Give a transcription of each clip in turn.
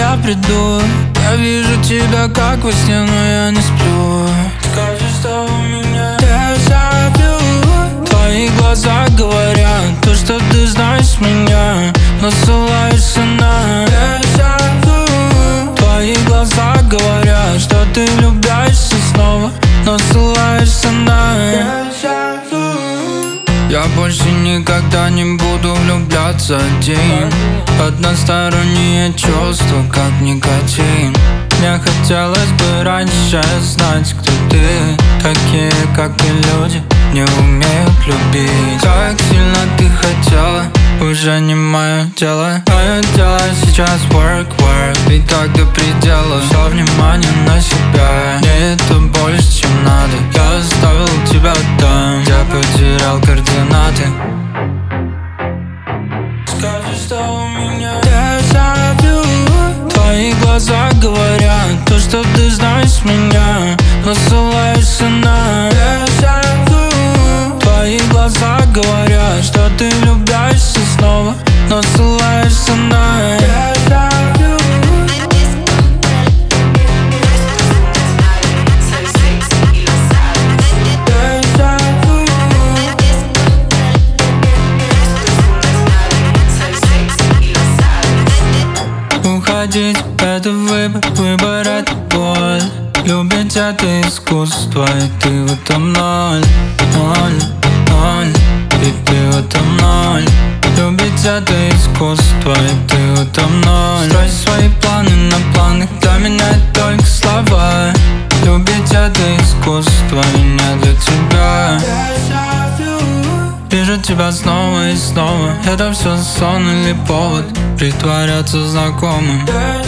я приду. Я вижу тебя как во сне, но я не сплю. Скажи, что у меня дежавю. Твои глаза говорят то, что ты знаешь меня, но ссылаешься на дежавю. Твои глаза говорят, что ты влюбляешься снова, но ссылаешься на дежавю. Я больше никогда не буду влюбляться один. Односторонние чувства, как никотин. Мне хотелось бы раньше знать, кто ты. Такие, как и люди, не умеют любить. Как сильно ты хотела, уже не мое дело. Мое дело сейчас work, и так до предела. Все внимание на себя, мне это больше, чем надо. Я оставил тебя там, я потерял координаты. Скажи, что у меня дежавю. Твои глаза говорят то, что ты знаешь меня, но ссылаешься на дежавю. Твои глаза говорят, что ты влюбляешься снова, но ссылаешься на дежавю. Уходить — это выбор это боль. Любить — это искусство, и ты в этом ноль, и ты в этом ноль. Любить — это искусство, и ты в этом ноль. Строй свои планы на планах, для меня это только слова. Любить — это искусство, и не для тебя. Вижу тебя снова и снова. Это все сон или повод притворяться знакомым.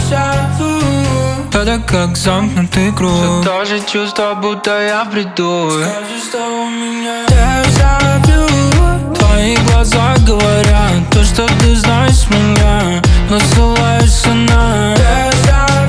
Это как замкнутый круг. Все то же чувство, будто я приду. Скажи, что у меня дежавю. Твои глаза говорят то, что ты знаешь меня, но ссылаешься на дежавю.